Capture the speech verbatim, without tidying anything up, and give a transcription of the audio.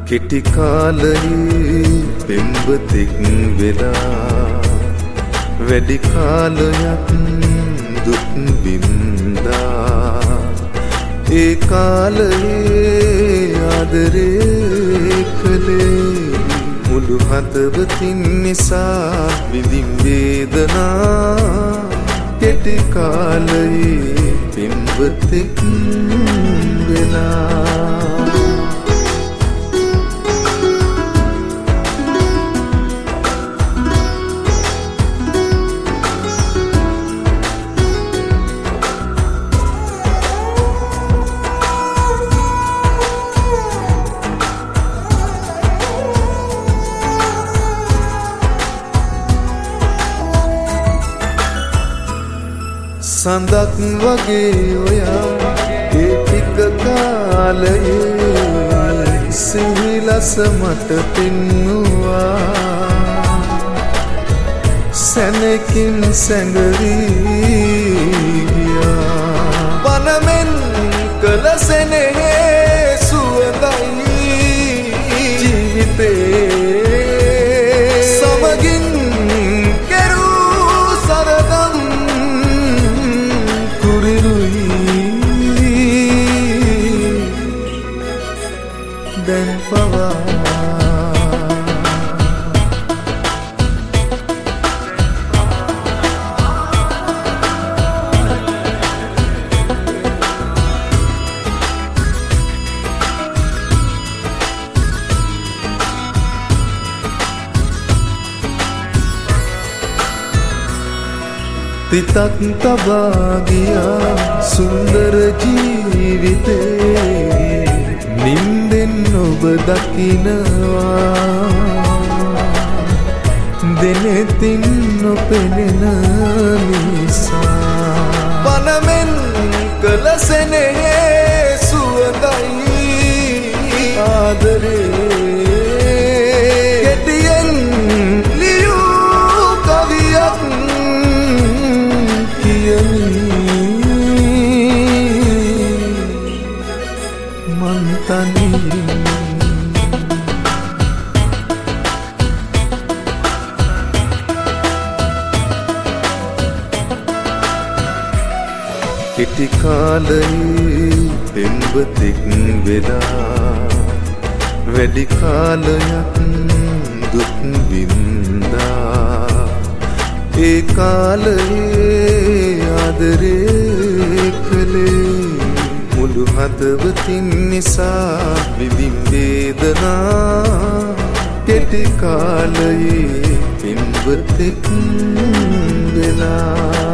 කෙටි කාලයේ පෙම්වතෙක් වෙලා වැඩි කාලයක් දුක් විඳා ඒ කාලයේ ආදරේ කළේ මුළු හදවතින් නිසා විඳින් වේදනා කෙටි කාලයේ පෙම්වතෙක් වෙලා සඳක් වගේ ඔයා ඒ ටික කාලයේ සිහිලස මට පෙන්නුවා සැනකින් සැඟවී ගියා වනමෙන් කළ සෙනෙහේ සුවඳයි ජීවිතේ සමගින් දැන් පවා තිතක් තබා ගියා සුන්දර ජීවිතේ නින්දෙන් ඔබ දකිනවා දෙනෙතින් නොපෙනෙන නිසා වනමෙන් කළ සෙනෙහේ සුවඳයි ආදරේ කෙටියෙන් ලියූ කවියක් මන්තනි කෙටි කාලයේ පෙම්වතෙක් වෙලා වැඩි කාලයක් දුක් විඳා ඒ කාලයේ ආදරේ කළේ මුළු හදවතින් නිසා විඳින් වේදනා කෙටි කාලයේ පෙම්වතෙක් වෙලා